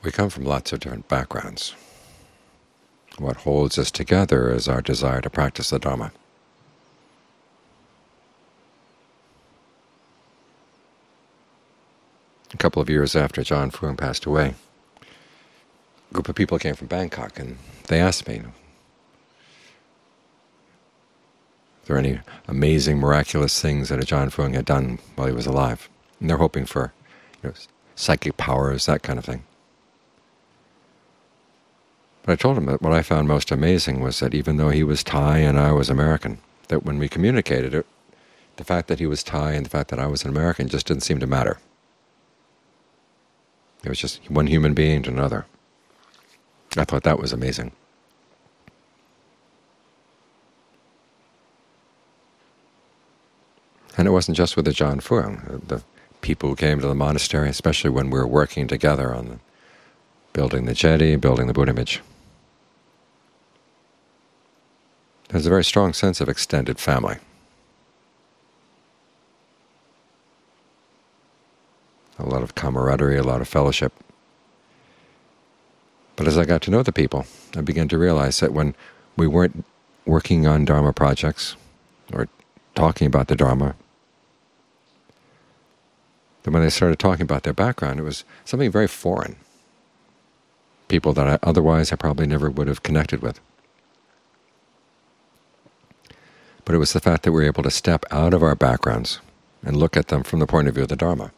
We come from lots of different backgrounds. What holds us together is our desire to practice the Dharma. A couple of years after Ajahn Fuang passed away, a group of people came from Bangkok and they asked me, are there any amazing, miraculous things that Ajahn Fuang had done while he was alive? And they're hoping for psychic powers, that kind of thing. But I told him that what I found most amazing was that even though he was Thai and I was American, that when we communicated, the fact that he was Thai and the fact that I was an American just didn't seem to matter. It was just one human being to another. I thought that was amazing. And it wasn't just with Ajahn Fuang. The people who came to the monastery, especially when we were working together on building the jetty, building the Buddha image, there's a very strong sense of extended family. A lot of camaraderie, a lot of fellowship. But as I got to know the people, I began to realize that when we weren't working on Dharma projects or talking about the Dharma, that when they started talking about their background, it was something very foreign. People that otherwise I probably never would have connected with. But it was the fact that we were able to step out of our backgrounds and look at them from the point of view of the Dharma.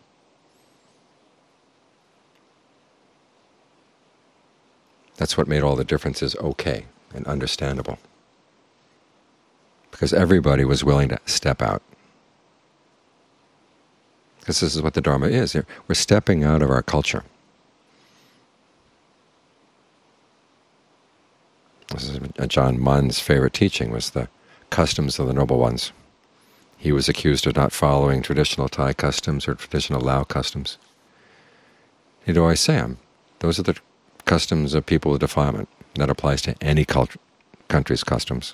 That's what made all the differences okay and understandable. Because everybody was willing to step out. Because this is what the Dharma is. We're stepping out of our culture. This is Ajahn Mun's favorite teaching, was the customs of the noble ones. He was accused of not following traditional Thai customs or traditional Lao customs. He'd always say, those are the customs of people with defilement. That applies to any country's customs.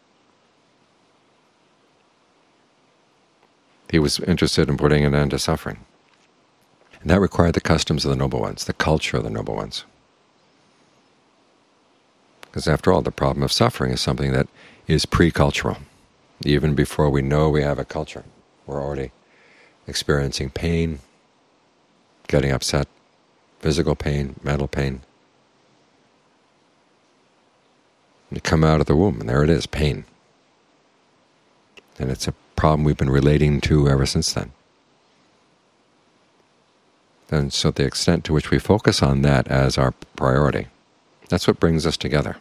He was interested in putting an end to suffering. And that required the customs of the noble ones, the culture of the noble ones. Because after all, the problem of suffering is something that is pre-cultural. Even before we know we have a culture, we're already experiencing pain, getting upset, physical pain, mental pain. You come out of the womb, and there it is, pain. And it's a problem we've been relating to ever since then. And so the extent to which we focus on that as our priority, that's what brings us together.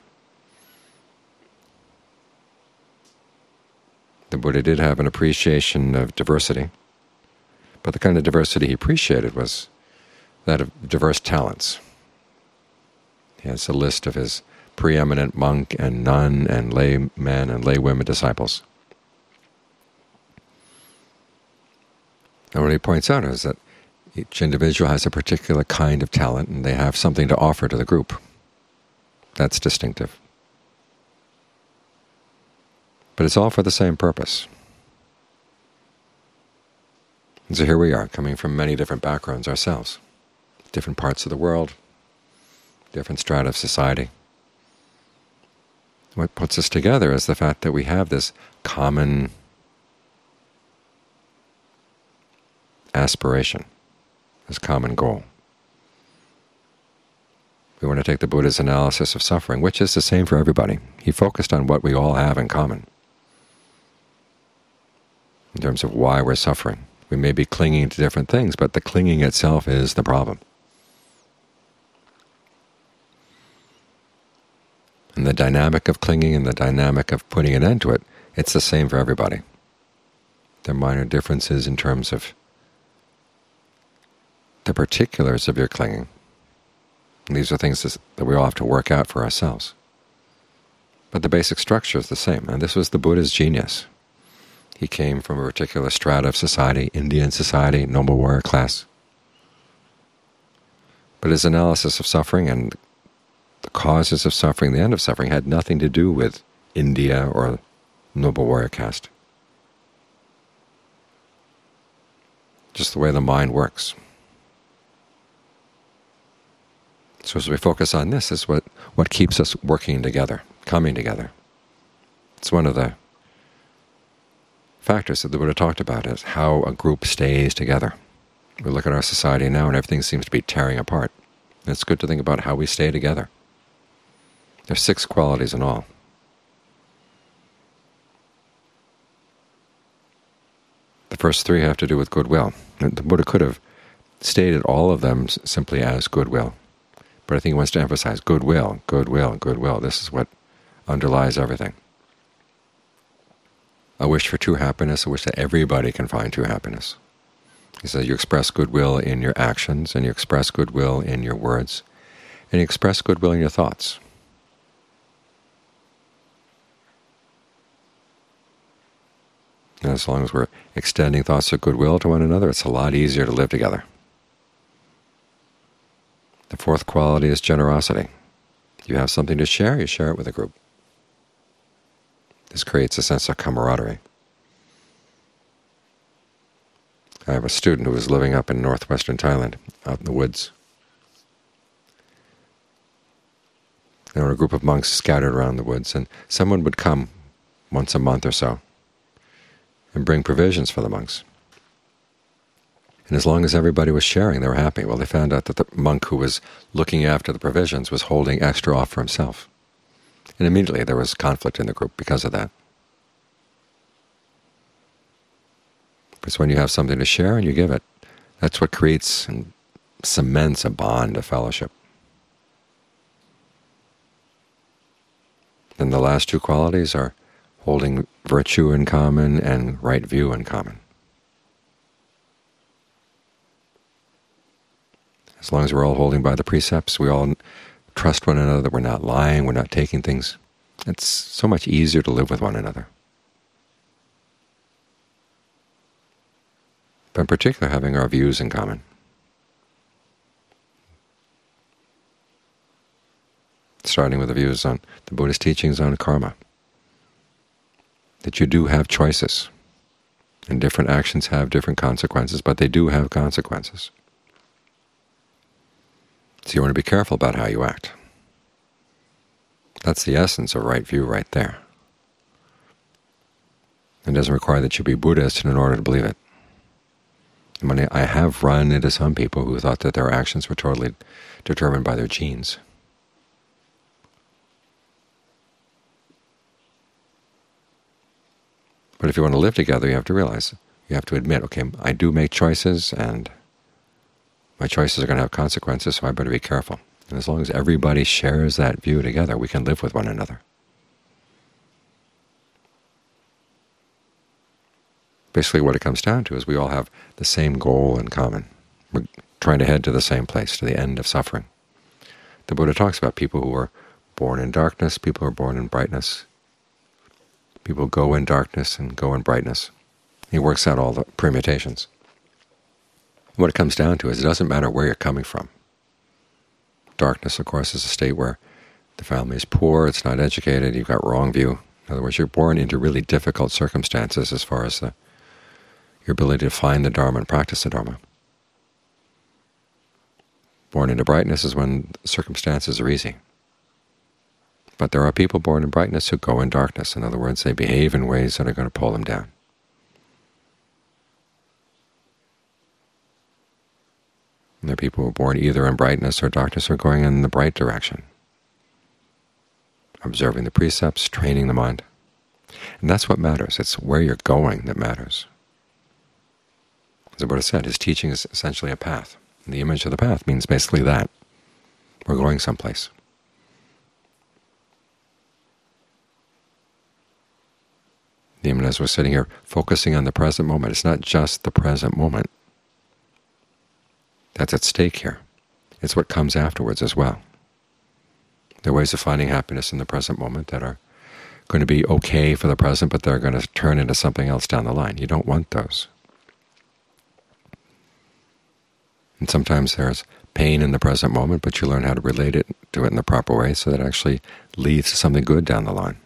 The Buddha did have an appreciation of diversity, but the kind of diversity he appreciated was that of diverse talents. He has a list of his preeminent monk and nun and laymen and laywomen disciples. And what he points out is that each individual has a particular kind of talent and they have something to offer to the group. That's distinctive. But it's all for the same purpose. And so here we are, coming from many different backgrounds ourselves, different parts of the world, different strata of society. What puts us together is the fact that we have this common aspiration, this common goal. We want to take the Buddha's analysis of suffering, which is the same for everybody. He focused on what we all have in common in terms of why we're suffering. We may be clinging to different things, but the clinging itself is the problem. And the dynamic of clinging and the dynamic of putting an end to it, it's the same for everybody. There are minor differences in terms of the particulars of your clinging. And these are things that we all have to work out for ourselves. But the basic structure is the same, and this was the Buddha's genius. He came from a particular strata of society, Indian society, noble warrior class. But his analysis of suffering and the causes of suffering, the end of suffering, had nothing to do with India or noble warrior caste. Just the way the mind works. So as we focus on this, is what keeps us working together, coming together. It's one of the factors that the Buddha talked about, is how a group stays together. We look at our society now and everything seems to be tearing apart. And it's good to think about how we stay together. There's 6 qualities in all. The first 3 have to do with goodwill. And the Buddha could have stated all of them simply as goodwill. But I think he wants to emphasize goodwill, goodwill, goodwill. This is what underlies everything. A wish for true happiness, a wish that everybody can find true happiness. He says you express goodwill in your actions, and you express goodwill in your words, and you express goodwill in your thoughts. And as long as we're extending thoughts of goodwill to one another, it's a lot easier to live together. The 4th quality is generosity. You have something to share, you share it with a group. This creates a sense of camaraderie. I have a student who was living up in northwestern Thailand, out in the woods. There were a group of monks scattered around the woods, and someone would come once a month or so and bring provisions for the monks. And as long as everybody was sharing, they were happy. Well, they found out that the monk who was looking after the provisions was holding extra off for himself. And immediately there was conflict in the group because of that. Because when you have something to share and you give it, that's what creates and cements a bond of fellowship. Then the last 2 qualities are holding virtue in common and right view in common. As long as we're all holding by the precepts, we all trust one another, that we're not lying, we're not taking things, it's so much easier to live with one another. But in particular, having our views in common. Starting with the views on the Buddhist teachings on karma, that you do have choices, and different actions have different consequences, but they do have consequences. So you want to be careful about how you act. That's the essence of right view right there. It doesn't require that you be Buddhist in order to believe it. I have run into some people who thought that their actions were totally determined by their genes. But if you want to live together, you have to realize, you have to admit, okay, I do make choices, and my choices are going to have consequences, so I better be careful. And as long as everybody shares that view together, we can live with one another. Basically what it comes down to is we all have the same goal in common. We're trying to head to the same place, to the end of suffering. The Buddha talks about people who are born in darkness, people who are born in brightness. People go in darkness and go in brightness. He works out all the permutations. What it comes down to is it doesn't matter where you're coming from. Darkness, of course, is a state where the family is poor, it's not educated, you've got wrong view. In other words, you're born into really difficult circumstances as far as your ability to find the Dharma and practice the Dharma. Born into brightness is when circumstances are easy. But there are people born in brightness who go in darkness. In other words, they behave in ways that are going to pull them down. And there are people who are born either in brightness or darkness, or going in the bright direction, observing the precepts, training the mind. And that's what matters. It's where you're going that matters. As the Buddha said, his teaching is essentially a path. And the image of the path means basically that. We're going someplace. Even as we're sitting here focusing on the present moment, it's not just the present moment that's at stake here. It's what comes afterwards as well. There are ways of finding happiness in the present moment that are going to be okay for the present, but they're going to turn into something else down the line. You don't want those. And sometimes there's pain in the present moment, but you learn how to relate it to it in the proper way so that it actually leads to something good down the line.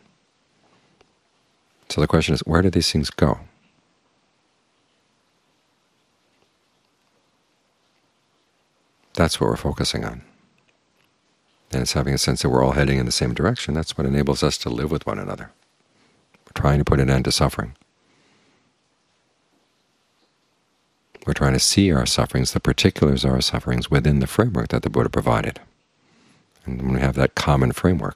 So the question is, where do these things go? That's what we're focusing on. it's having a sense that we're all heading in the same direction. That's what enables us to live with one another. We're trying to put an end to suffering. We're trying to see our sufferings, the particulars of our sufferings, within the framework that the Buddha provided. And when we have that common framework,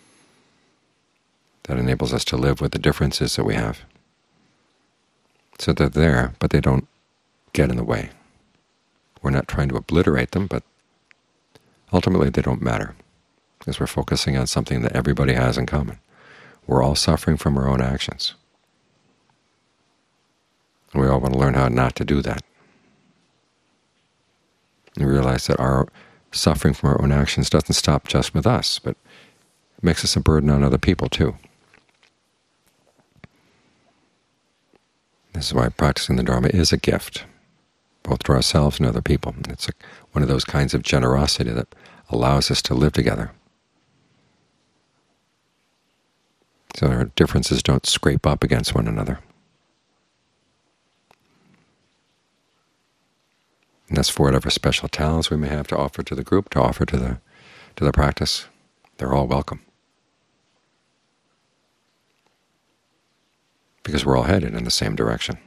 that enables us to live with the differences that we have. So they're there, but they don't get in the way. We're not trying to obliterate them, but ultimately they don't matter, because we're focusing on something that everybody has in common. We're all suffering from our own actions. And we all want to learn how not to do that. And realize that our suffering from our own actions doesn't stop just with us, but it makes us a burden on other people too. This is why practicing the Dharma is a gift, both to ourselves and other people. It's one of those kinds of generosity that allows us to live together. So our differences don't scrape up against one another. And that's for whatever special talents we may have to offer to the group, to offer to the practice. They're all welcome, because we're all headed in the same direction.